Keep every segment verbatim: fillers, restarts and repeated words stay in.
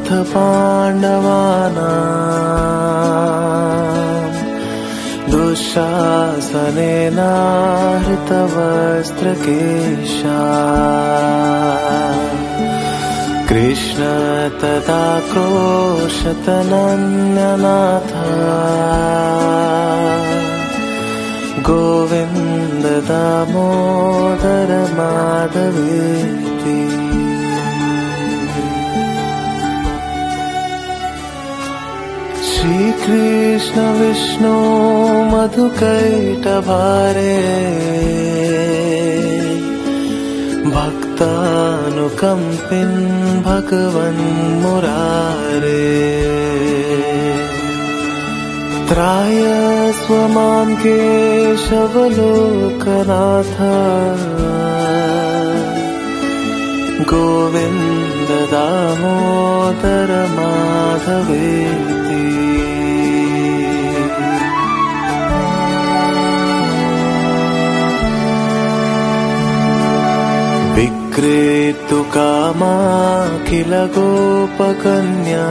पार्थ पाण्डवानां दुःशासनेनाहृतवस्त्रकेशा कृष्ण तदा क्रोशतनन्यनाथ गोविन्द दामोदर माधवेति। श्री कृष्ण विष्णु मधुकैटभारे भक्तानुकम्पिन् भगवन् मुरारे त्रायस्व मां केशवलोकनाथ गोविन्द दामोदर माधवेति। विक्रेतु कामा किल गोपकन्या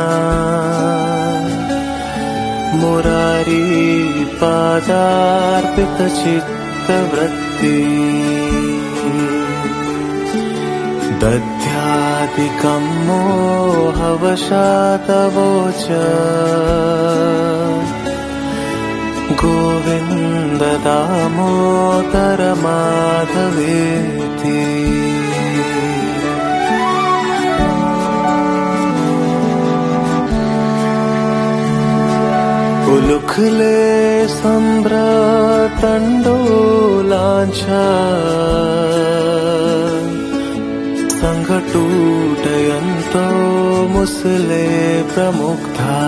मुरारी पादार्पित चित्तवृत्ति दध्यादिकं मोहवशातवोच गोविन्द दामोदर माधवेति। उलुखले सम्भ्रतण्डोलाञ्छा सङ्घटूटयन्तो मुसले प्रमुग्धा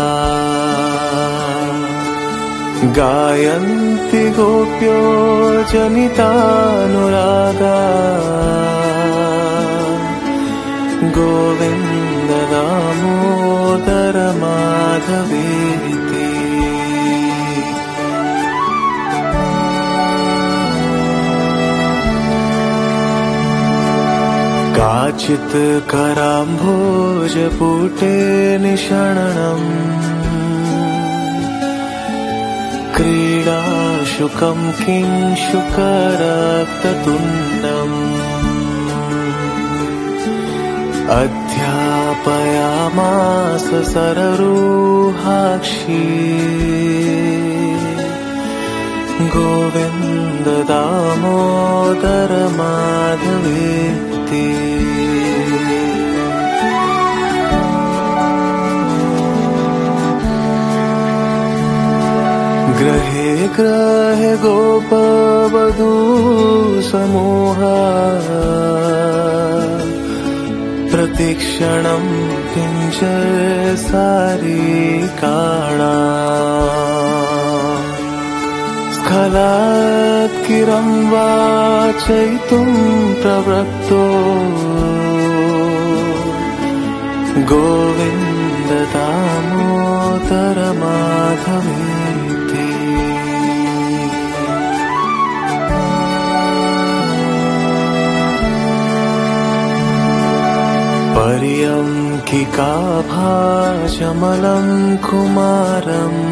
गायन्ति गोप्यो जनितानुरागा गोविन्द दामोदर माधवेति। काचित् कराम्भोजपुटे निषण्णम् क्रीडाशुकं किंशुकरक्ततुण्डम् अध्यापयामास सररूहाक्षी गोविन्द दामोदर माधवेति। ग्रहे ग्रहे गोपवधू समूहा प्रतिक्षणं पिञ्जरसारिकाणा स्खलात्किरं वाचयितुं प्रवृत्तो गोविन्द दामोदर माधवेति। पर्यङ्किकाभाजमलं कुमारम्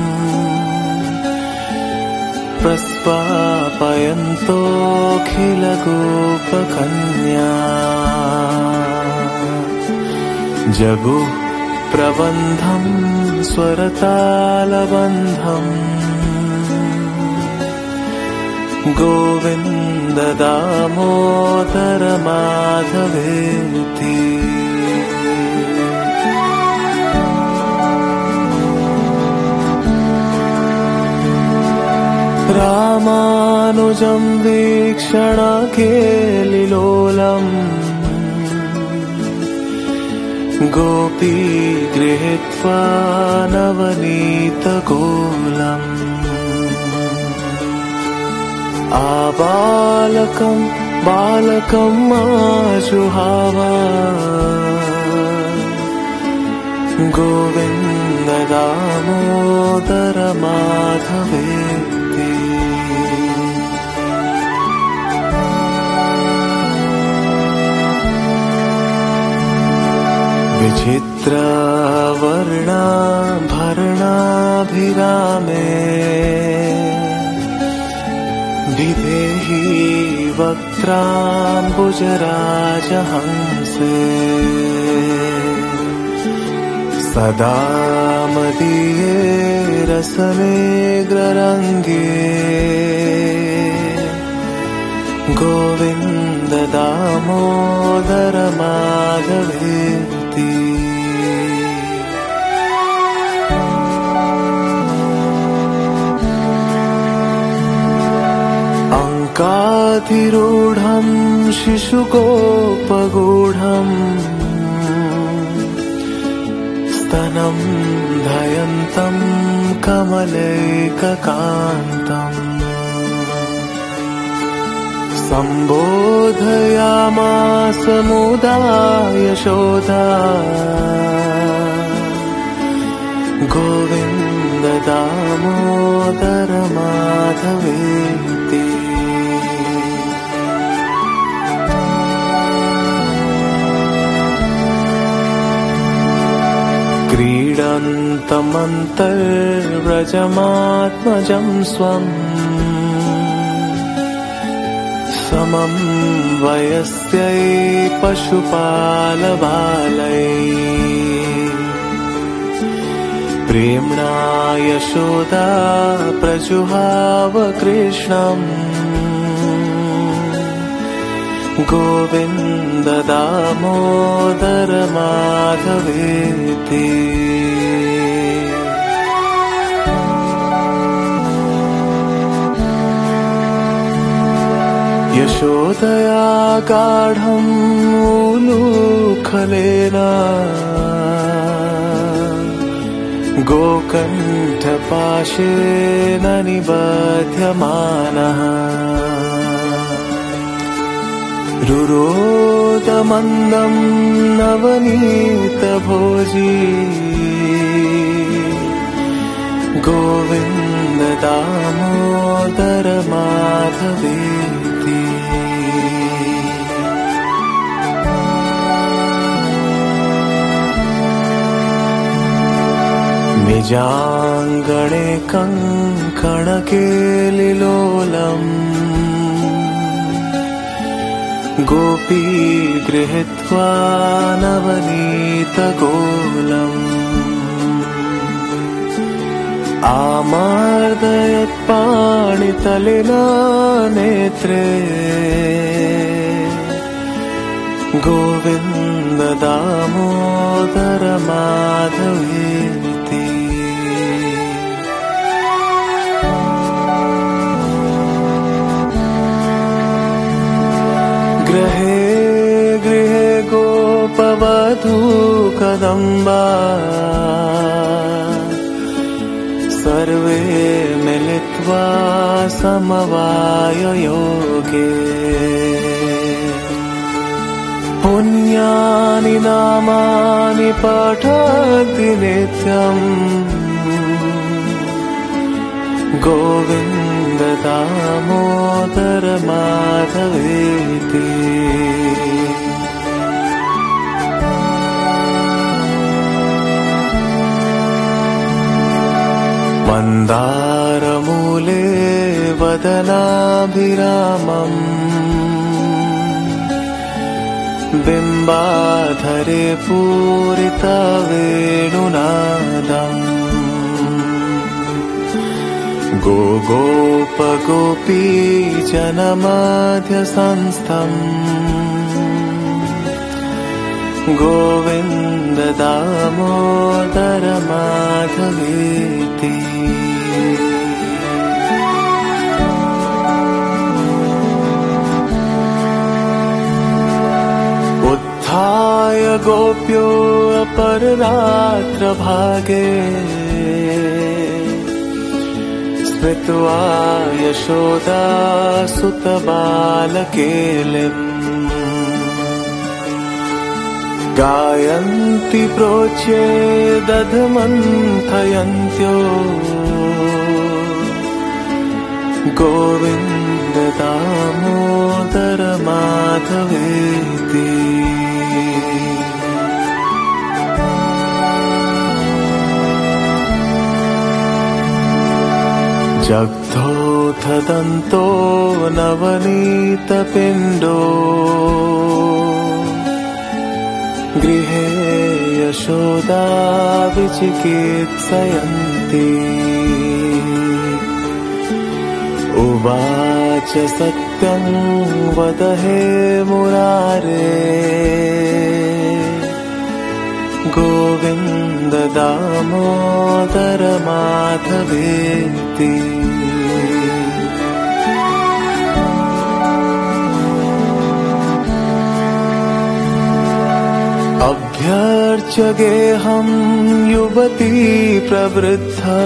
प्रस्वापयन्तोऽखिलगोपकन्या जगुः प्रबन्धं स्वरतालबन्धम् गोविन्द दामोदर माधवेति। रामानुजं वीक्षण केलिलोलम् गोपी गृहीत्वा नवनीतगोलम् आबालकं बालकं आजुहावा गोविन्द दामोदर माधवेति। विधेहि वक्त्राम्बुजराजहंसे सदा मदीये रसनेग्ररङ्गे गोविन्द दामोदर माधवेति अङ्काधिरूढं शिशुकोपगूढम् स्तनं धयन्तं कमलैककान्तम् सम्बोधयामास मुदा यशोदा गोविन्द दामोदर माधवेति क्रीडन्तमन्तर्व्रजमात्मजं स्वम् समं वयस्यै पशुपालबालै प्रेम्णा यशोदा प्रजुहाव कृष्णम् गोविन्द दामोदर माधवेति यशोदया गाढम् उलूखलेन गोकण्ठपाशेन निबध्यमानः रुरोदमन्दं नवनीतभोजी गोविन्द दामोदर माधवेति निजाङ्गणे कङ्कणकेलिलोलम् गोपी गृहीत्वा नवनीतगोलम् आमार्दयत्पाणितलिना नेत्रे गोविन्द दामोदर माधवेति गृहे गृहे गोपवधू कदम्बा सर्वे मिलित्वा समवाययोगे पुण्यानि नामानि पठन्ति नित्यम् गोविन्द दामोदर माधवेति मन्दारमूले वदनाभिरामम् बिम्बाधरे पूरितवेणुनादम् गोगोपगोपी जनमध्यसंस्थम् गोविन्द दामोदर माधवेति उत्थाय गोप्यो अपररात्रभागे स्मृत्वा यशोदा सुतबालकेलिम् गायन्ति प्रोच्ये दधमन्थयन्त्यो गोविन्द दामोदर माधवेति जग्धोऽथ दन्तो नवनीतपिण्डो गृहे यशोदा विचिकित्सयन्ती उवाच सत्यं वद हे मुरारे गोविन्द दामोदर माधवेति अभ्यर्च्य गेहं युवती प्रवृद्धा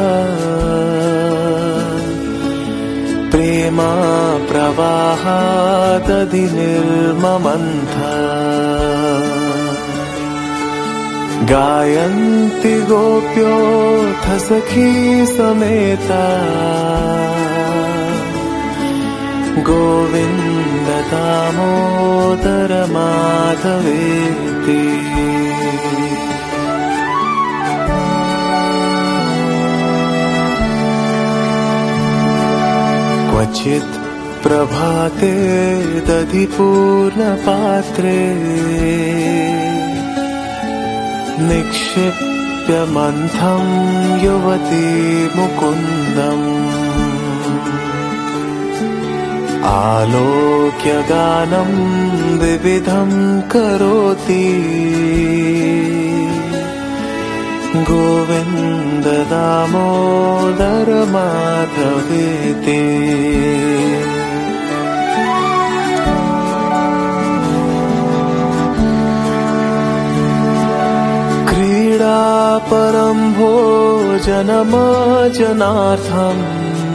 प्रेमा प्रवाहादधिनिर्ममन्था गायन्ति गोप्योऽथ सखी समेता गोविन्द दामोदर माधवेति क्वचित् प्रभाते दधिपूर्णपात्रे निक्षिप्य मन्थं युवती मुकुन्दम् आलोक्य गानं विविधं करोति गोविन्द दामोदर माधवेति परं भोजनमाजनार्थम्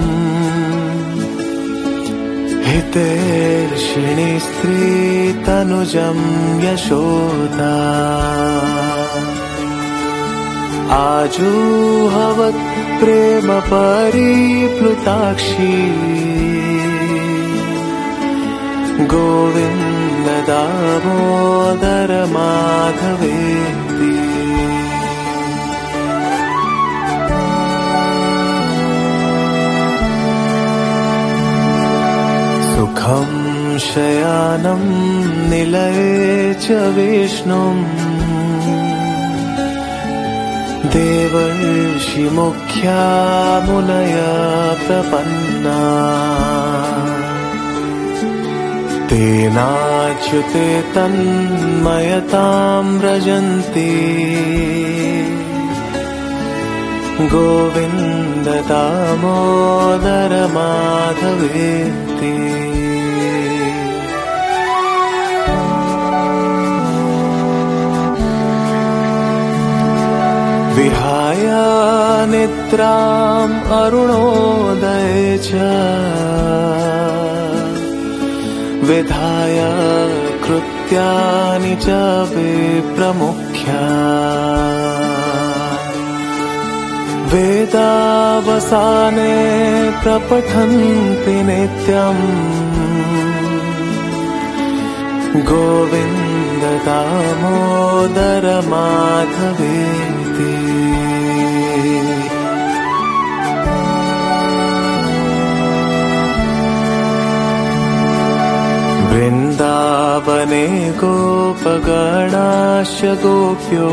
हितैषिणी स्त्री तनुजं यशोदा आजूहवत् प्रेम परिप्लुताक्षी गोविन्द दामोदर माधवेति सुखं शयानं निलये च विष्णुम् देवर्षिमुख्या मुनयः प्रपन्ना तेनाच्युते तन्मयतां व्रजन्ति गोविन्द दामोदर माधवेति विहाय निद्राम् अरुणोदये च विधाय कृत्यानि च विप्रमुख्या वेदावसाने प्रपठन्ति नित्यम् गोविन्द दामोदर माधवेति वृन्दावने गोपगणाश्च गोप्यो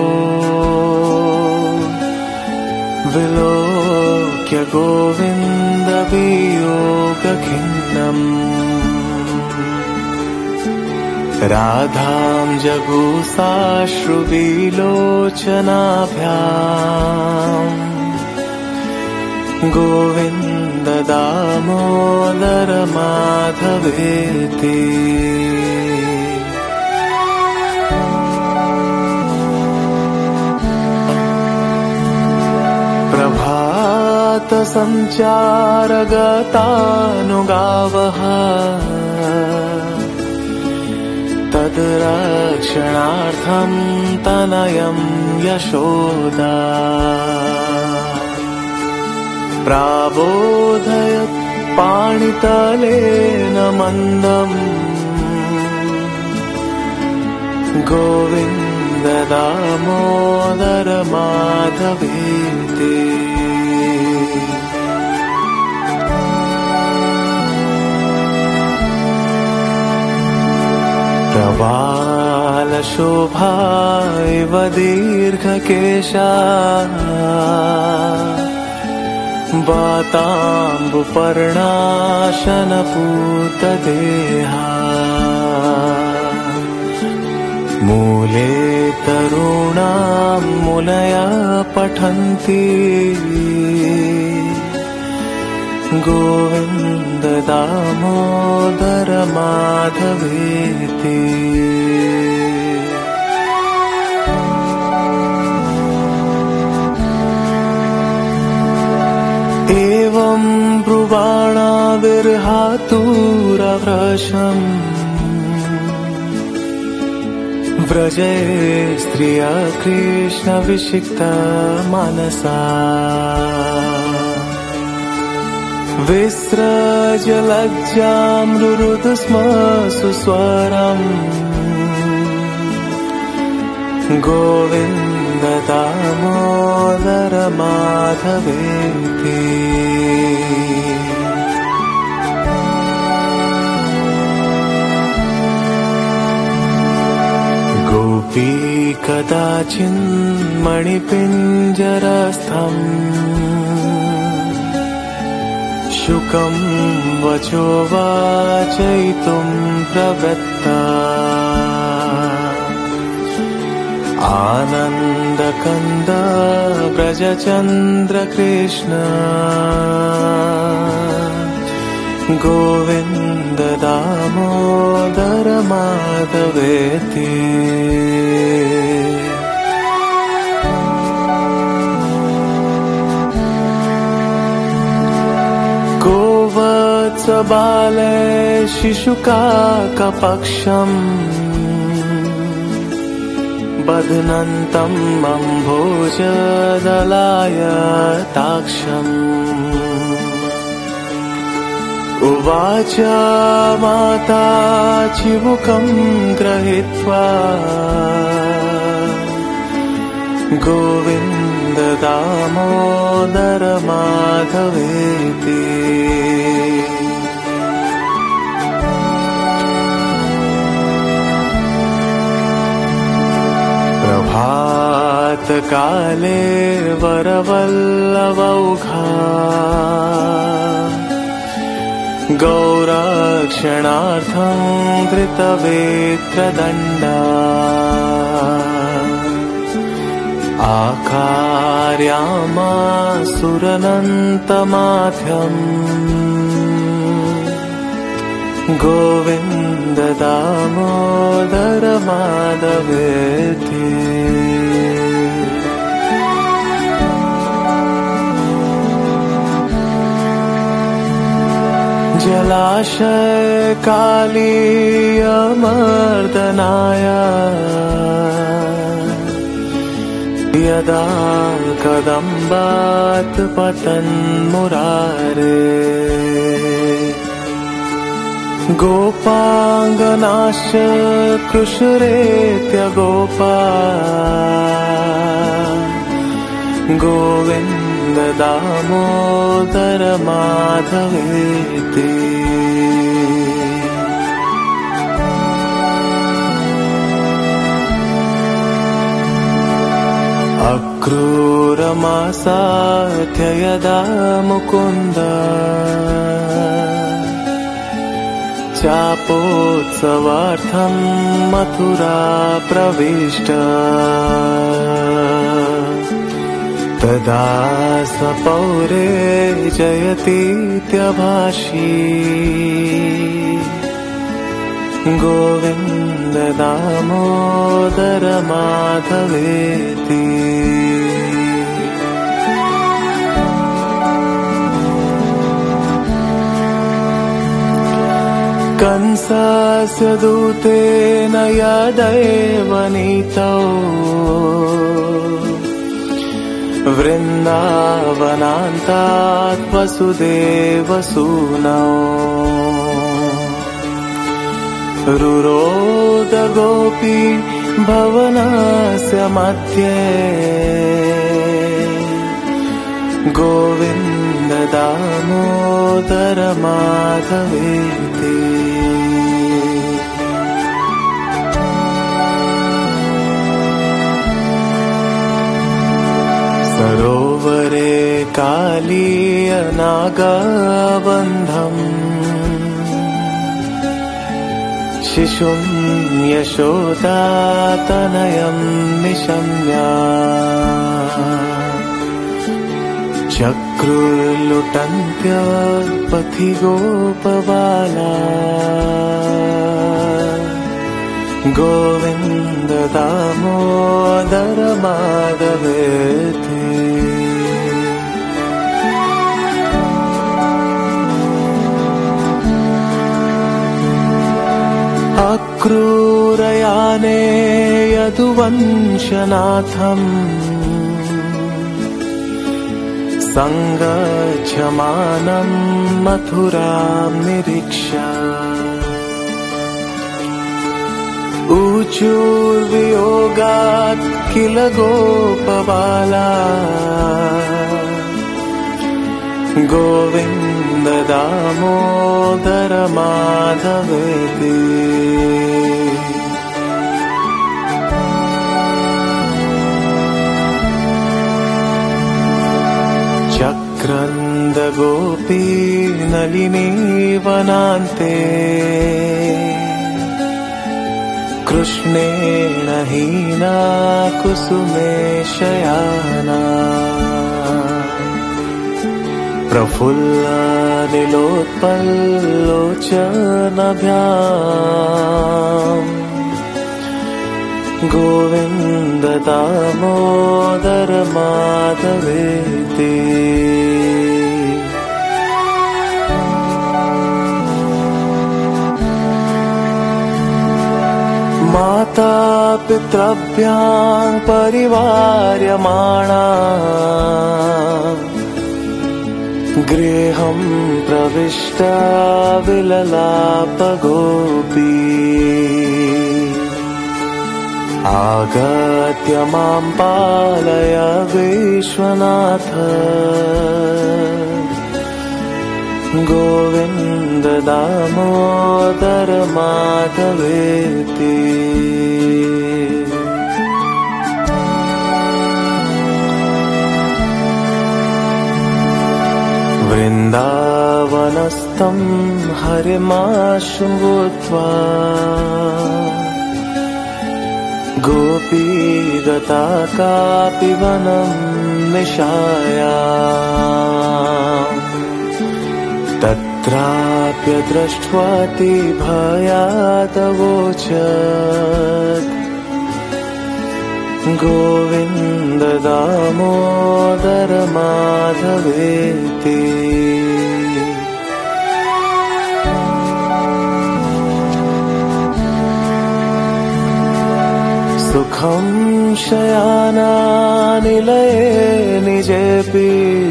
विलोक्य गोविन्द वियोगखिन्नम् राधां जगुसाश्रुविलोचनाभ्याम् गोविन्द दामोदर माधवेति प्रभात सञ्चारगतानुगावः तद्रक्षणार्थं तनयं यशोदा प्राबोधयत् पाणितलेन मन्दम् गोविन्द दामोदर माधवेति प्रवालशोभा इव दीर्घकेशा वाताम्बुपर्णाशनपूतदेहा मूले तरुणां मुनयः पठन्ति गोविन्द दामोदर माधवेति। एवं ब्रुवाणाविर्हातुरवृषम् व्रजे स्त्रिया कृष्णविषिक्ता मनसा विसृज लज्जां रुरुद स्म सुस्वरम् गोविन्द दामोदर माधवेति। गोपी कदाचिन्मणिपिञ्जरस्थम् शुकं वचो वाचयितुं प्रवृत्ता आनन्दकन्द व्रजचन्द्रकृष्ण गोविन्द दामोदर माधवेति। गोवत्स बाले शिशुकाकपक्षम् बध्नन्तम् अम्भोजदलायताक्षम् उवाच माता चिबुकं गृहीत्वा गोविन्द दामोदर माधवेति। प्रभातकाले वरवल्लवौघा गौरक्षणार्थं धृतवेत्रदण्डा आकार्यामासुरनन्तमाध्यम् गोविन्द दामोदर माधवेति। जलाशयकालीयमर्दनाय यदा कदम्बात् पतन्मुरारे गोपाङ्गनाश्च कृशुरेत्य गोपा गोविन्द दामोदर माधवेति। अक्रूरमासाद्य यदा मुकुन्द चापोत्सवार्थं मथुरा प्रविष्ट तदा सपौरे जयतीत्यभाषी गोविन्द दामोदर माधवेति। कंसस्य दूतेन यदैव नीतौ वृन्दावनान्तात् वसुदेवसूनौ रुरोद गोपी भवनस्य मध्ये गोविन्द दामोदर माधवेति। कालीय नागबन्धम् शिशुं यशोदातनयं निशम्य चक्रुर्लुटन्त्य पथि गोपबाला गोविन्द दामोदर माधवेति अक्रूरयाने यदुवंशनाथम् सङ्गच्छमानं मथुरां निरीक्ष्य ऊचूर्वियोगात् किल गोपबाला गोविन्द दामोदर माधवेति चक्रन्द गोपी नलिनी वनान्ते कृष्णेन हीना कुसुमे शयाना प्रफुल्लनिलोत्पल्लोचनभ्याम् गोविन्द दामोदर माधवेति माता पितृभ्यां परिवार्यमाणा गृहं प्रविष्टा विललाप गोपी आगत्य मां पालय विश्वनाथ गोविन्द दामोदर माधवेति वृन्दावनस्थं हरिमाश्रुत्वा गोपी गता कापि वनं निशायाम् तत्राप्य दृष्ट्वाति भयादवोचत् गोविन्द दामोदर माधवेति सुखं शयानानिलये निजेऽपि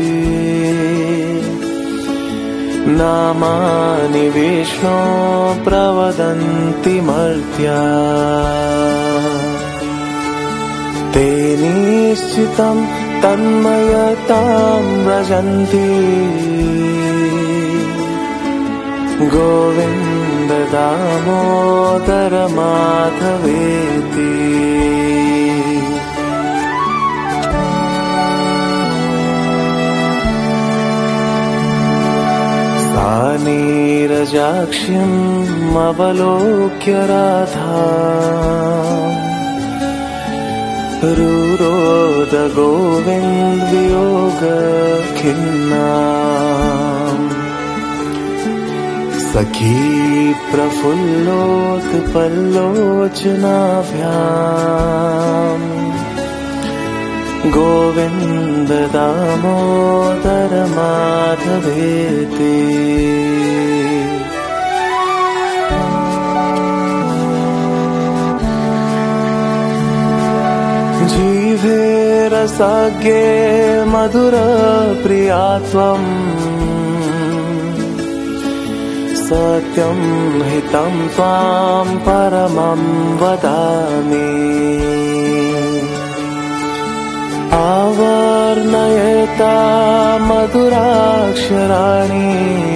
नामानि विष्णो प्रवदन्ति मर्त्या ते निश्चितं तन्मयतां व्रजन्ति गोविन्द दामोदर माधवेति सा नीरजाक्षिम् अवलोक्य राधा रुरोद गोविन्द वियोग खिन्ना सखी प्रफुल्लोत्पल्लोचनाभ्याम् गोविन्द दामोदर माधवेति जीवे रसाज्ञे मधुर प्रिया त्वम् सत्यं हितं त्वां परमं वदामि आवर्णयता मधुराक्षराणि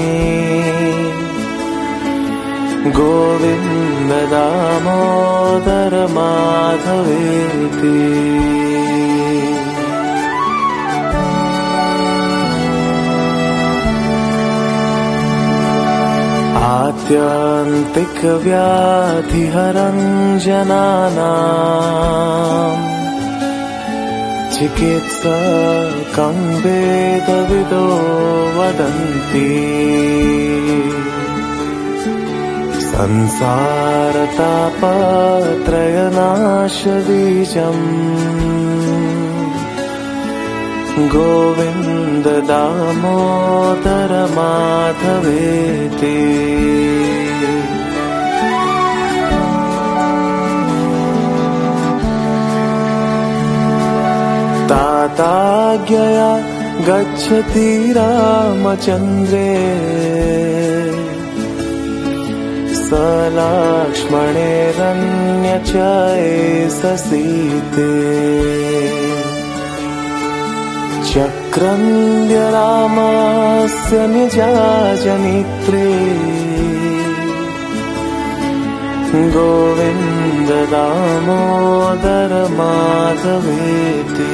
गोविन्द दामोदर माधवेति आत्यन्तिकव्याधिहरं जनानां चिकित्सकं वेदविदो वदन्ति संसारतापत्रयनाशबीजम् गोविन्द दामोदर माधवेति। ताताज्ञया गच्छति रामचन्द्रे स लक्ष्मणेरन्यचैष चक्रन्द्य रामस्य निजाजनित्रे गोविन्द दामोदर माधवेति।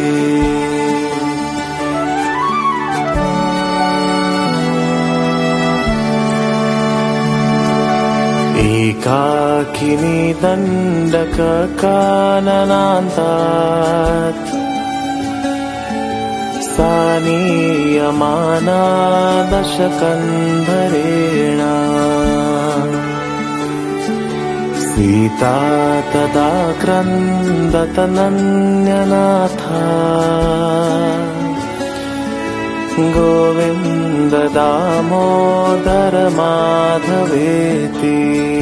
एकाकिनी दण्डककाननान्तात् सानीयमाना दशकन्धरेण सीता तदा क्रन्दतनन्यनाथा गोविन्द दामोदर माधवेति।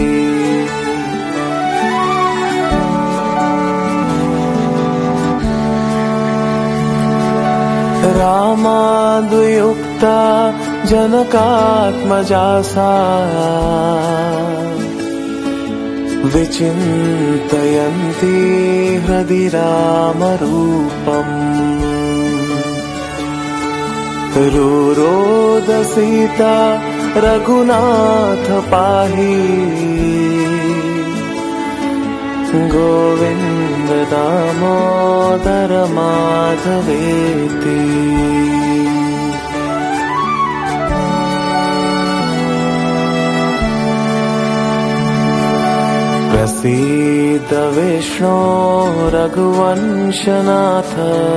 रामादुयुक्ता जनकात्मजा सा विचिन्तयन्ती हृदि रामरूपम् रुरोद सीता रघुनाथ पाहि गोविन्द दामोदर माधवेति। प्रसीद विष्णो रघुवंशनाथ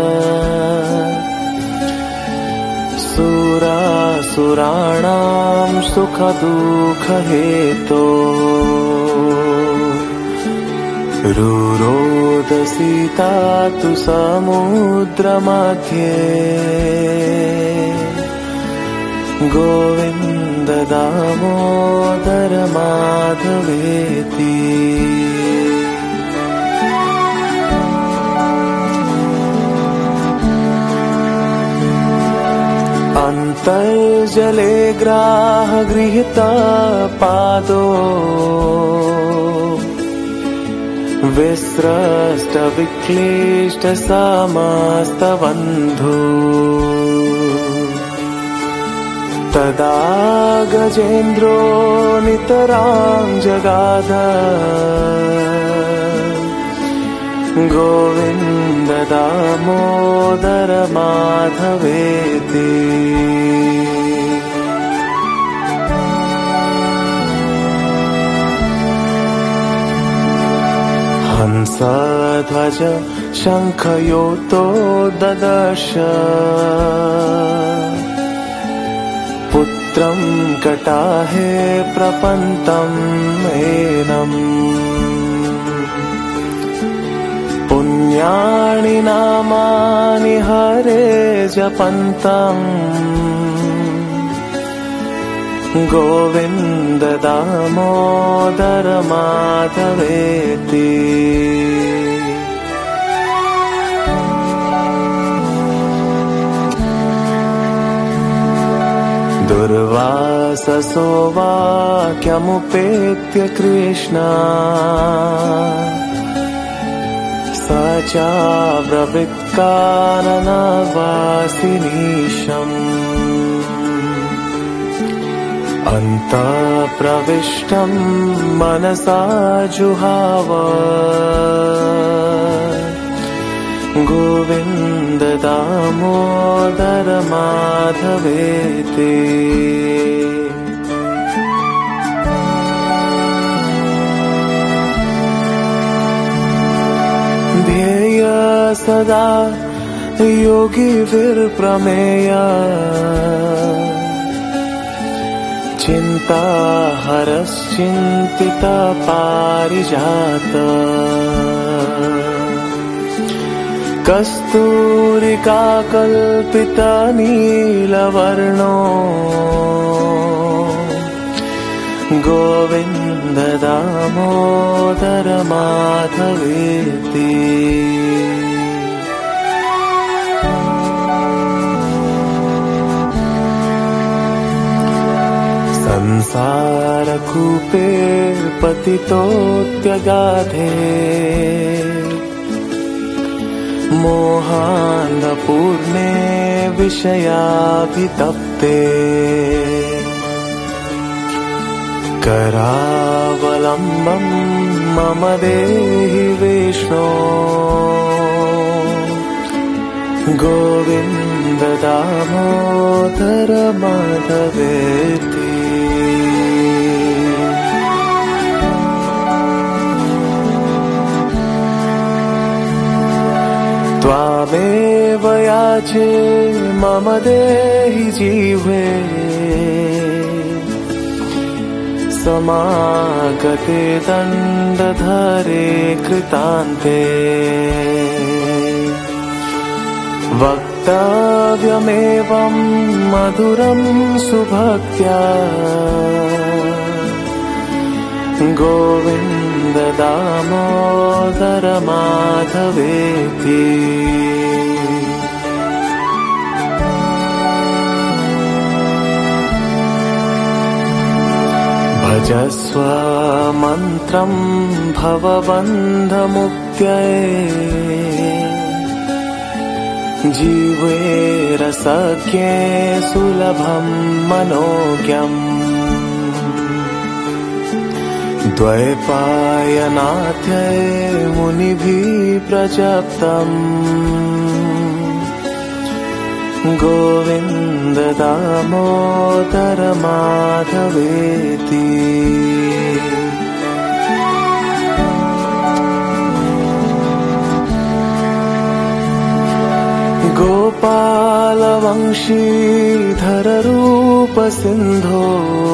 सुरासुराणां सुखदुःखहेतो रुरोद सीता तु समुद्रमध्ये गोविन्द दामोदर माधवेति। अन्तर्जले ग्राहगृहीता पादो विस्रष्ट विक्लिष्ट समस्तबन्धु तदा गजेन्द्रो नितरां जगाद गोविन्द दामोदर माधवेति। हंसध्वज शङ्खयोतो ददर्श पुत्रं कटाहे प्रपन्तं एनम् पुण्यानि नामानि हरे जपन्तम् गोविन्द दामोदर माधवेति। दुर्वाससो वाक्यमुपेत्य कृष्णा स चाब्रवीत्काननवासिनीशम् अन्तःप्रविष्टं मनसा जुहाव गोविन्द दामोदर माधवेति। सदा योगिभिर्प्रमेय चिन्ताहरश्चिन्तितपारिजात कस्तूरिकाकल्पितनीलवर्णो गोविन्द दामोदर माधवेति। संसारकूपे पतितोऽत्यगाधे मोहान्धपूर्णे विषयाभितप्ते करावलम्बं मम देहि विष्णो गोविन्द दामोदर माधवेति। त्वामेव याचे मम देहि जीवे समागते दण्डधरे कृतान्ते वक्तव्यमेवं मधुरं सुभक्त्या गोविन्द दामोदर माधवेति। भजस्व मन्त्रं भवबन्धमुक्त्यै जीवेरसख्ये सुलभं मनोज्ञम् द्वैपायनाथ्यै मुनिभिः प्रजप्तम् गोविन्द दामोदर माधवेति। गोपालवंशीधर रूप सिन्धो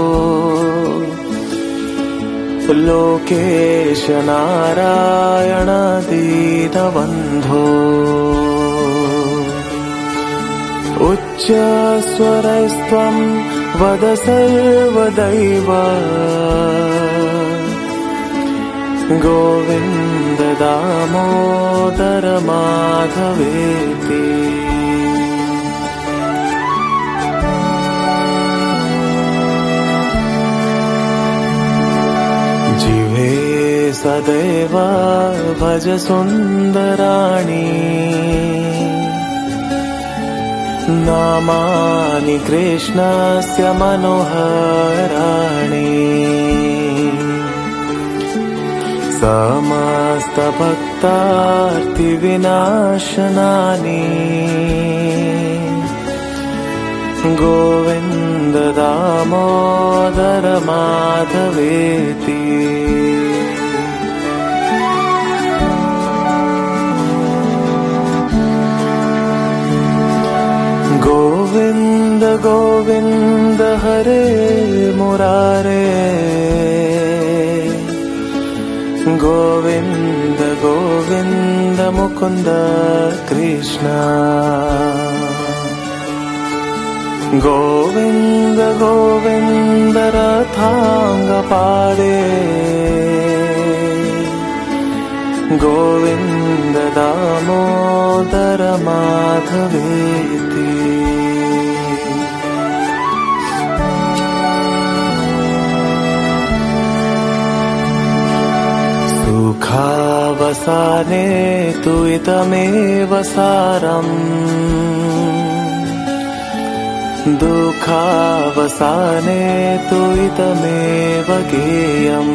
लोकेश नारायण दीनबन्धो उच्चस्वरस्त्वं वद सर्वदैव गोविन्द दामोदर माधवेति। जिह्वे सदैव भज सुन्दराणि नामानि कृष्णस्य मनोहराणि समस्तभक्तार्तिविनाशनानि गोविन्द दामोदर माधवेति। गोविन्द गोविन्द हरे मुरारे गोविन्द गोविन्द मुकुन्द कृष्ण गोविन्द गोविन्द रथाङ्गपाणे गोविन्द दामोदर माधवेति। सुखावसाने तु इदमेव सारम् दुःखावसाने तु इदमेव गेयम्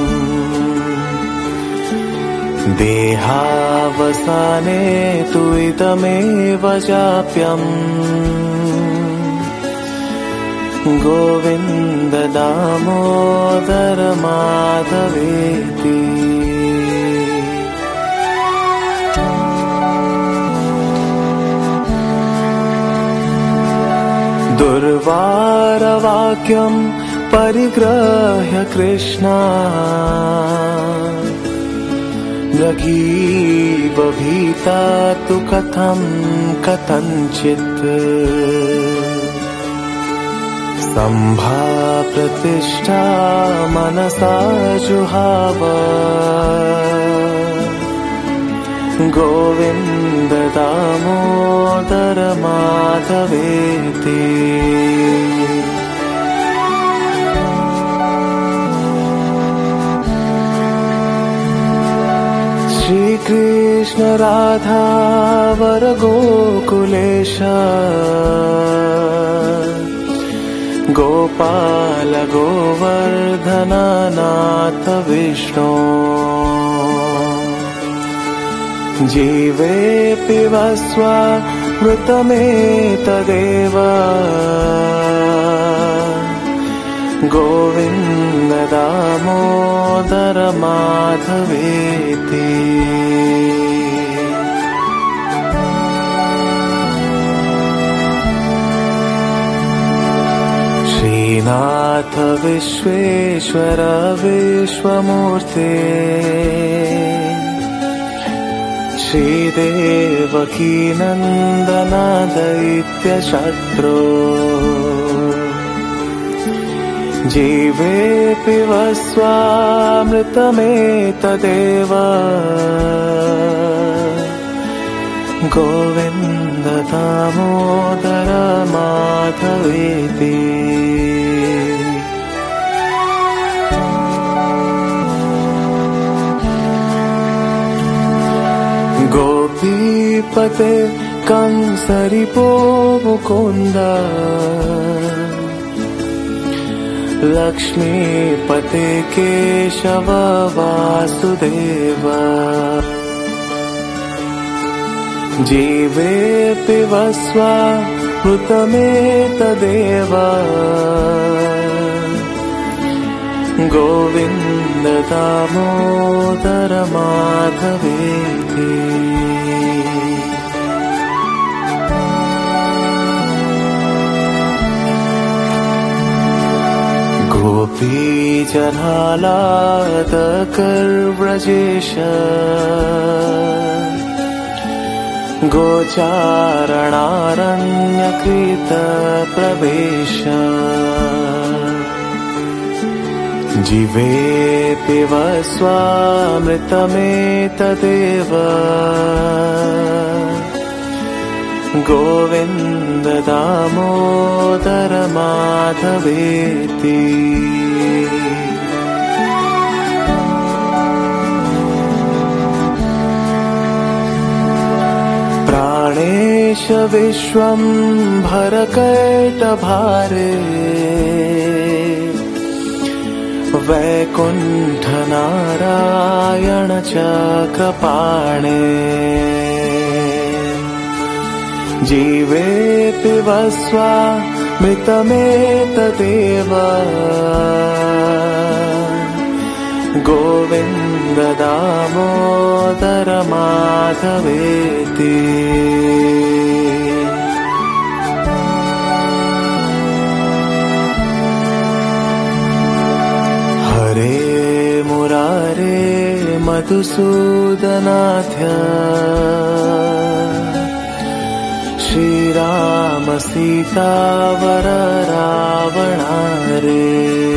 देहावसाने तु इदमेव जाप्यम् गोविन्द दामोदर माधवेति। द्विवारवाक्यं परिग्रह्य कृष्णा न्यगीव भीता तु कथं कथञ्चित् सम्भाप्रतिष्ठा मनसा जुहाव गोविन्द दामोदर माधवेति। श्रीकृष्ण राधा वर गोकुलेश गोपाल गोवर्धननाथ विष्णु जीवेऽपि वस्वामृतमेतदेव गोविन्द दामोदर माधवेति। श्रीनाथ विश्वेश्वर विश्वमूर्ते श्रीदेवकी नन्दन दैत्यशत्रो जीवेऽपि वस्वामृतमेतदेव गोविन्द दामोदर माधवेति। गोपीपते कंसरिपो मुकुन्द लक्ष्मीपते केशव वासुदेव जीवेऽपि वस्वामृतमेतदेव गोविन्द दामोदर माधवेति। गोपीजनालादकर्व्रजेश गोचारणारण्यकृतप्रवेश जीवेऽपि वस्वामृतमेतदेव गोविन्द दामोदर माधवेति। प्राणेश विश्वम्भरकैटभारे वैकुण्ठ नारायण चक्रपाणे जीवेऽपि वस्वामृतमेतदेव गोविन्द दामोदर माधवेति। हरे मुरारे मधुसूदनाथ्य श्रीराम सीतावर रावणारे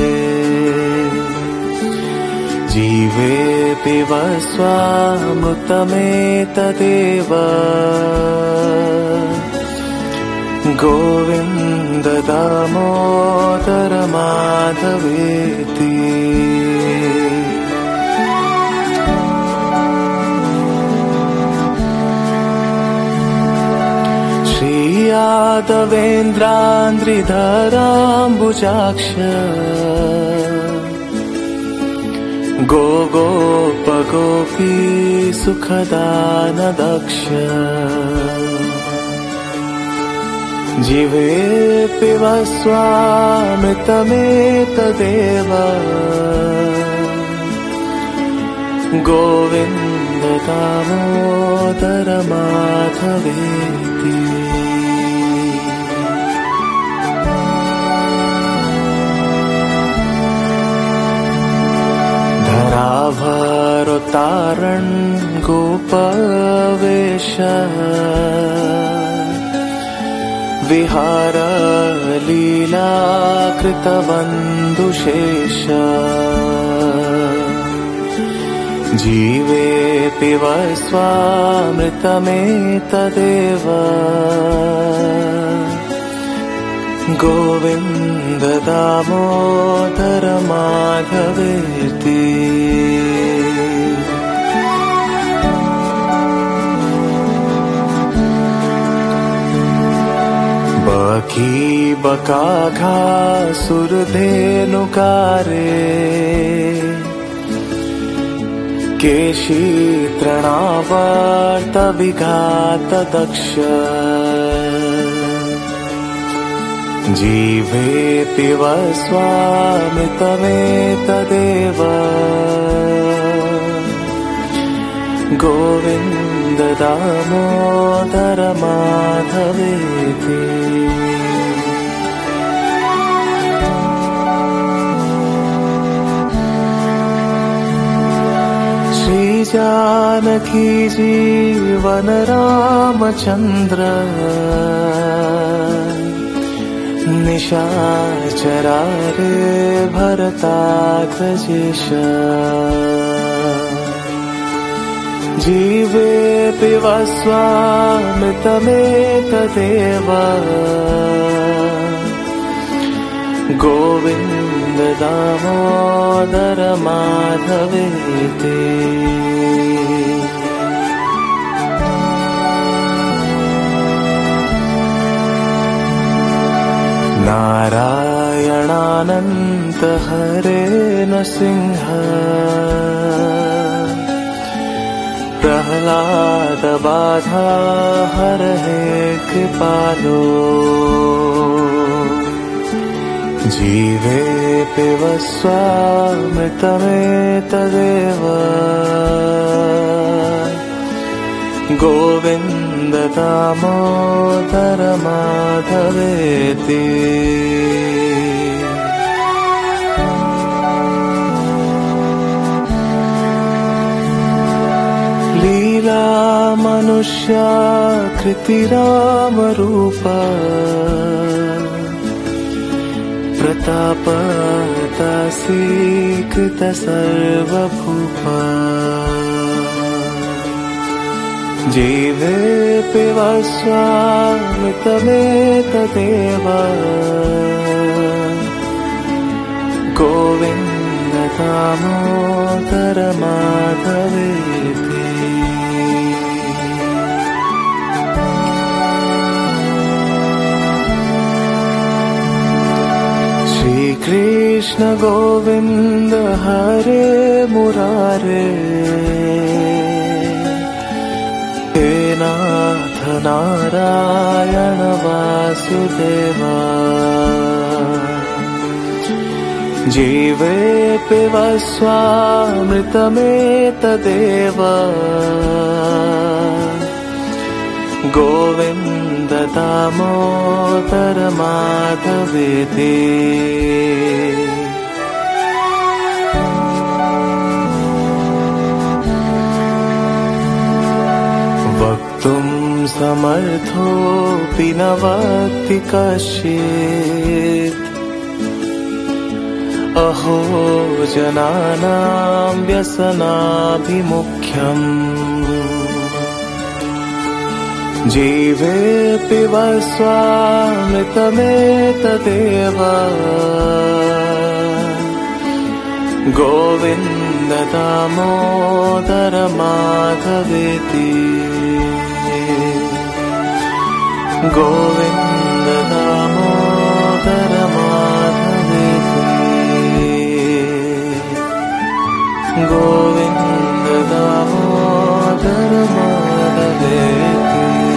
जीवेऽपि वस्वामृतमेतदेव गोविन्द दामोदर माधवेति। श्रीयादवेन्द्रान्द्रिधराम्बुजाक्ष गो गोप गोपी सुखदानदक्ष जीवेऽपि वस्वामृतमेतदेव गोविन्द दामोदर माधवेति। अवतारन् गोपवेश विहार लीला कृतबन्धुशेष जीवेऽपि वस्वामृतमेतदेव गोविन्द दामोदर माधवेति बकी बकाघासुरधेनुकारे केशी तृणावर्त विघात दक्ष जीवेऽपि वस्वामृतमेतदेव गोविन्द दामोदर माधवेति श्री जानकी जीवन रामचन्द्र निशाचरारे भरताग्रजेश जीवेऽपि वस्वामृतमेतदेव गोविन्द दामोदर माधवेति नारायणानन्त हरे नृसिंह प्रह्लाद बाधा हरहे कृपालो जीवेऽपि वस्वामृतमेतदेव गोविन्द दामोदर माधवेति लीला मनुष्या कृतिराम रूप प्रतापतासी कृत सर्वभूप जीवेऽपि वस्वामृतमेतदेव गोविन्द दामोदर माधवेति श्री कृष्ण गोविन्द हरे मुरारे हे नाथ नारायण वासुदेवा जीवेऽपि वस्वामृतमेतदेव गोविन्द दामोदर माधवेति वक्तुं समर्थोऽपि न वक्ति कश्चित् अहो जनानां व्यसनाभिमुख्यम् जीवेऽपि वस्वामृतमेतदेव गोविन्द दामोदर माधवेति गोविन्द दामोदर माधवेति गोविन्द दामोदर माधवेति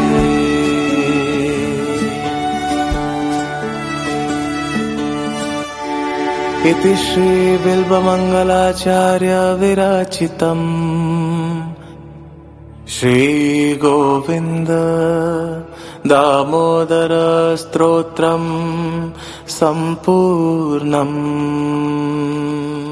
इति श्री बिल्वमङ्गलाचार्य विरचितम् श्री गोविन्द दामोदर स्तोत्रम् सम्पूर्णम्।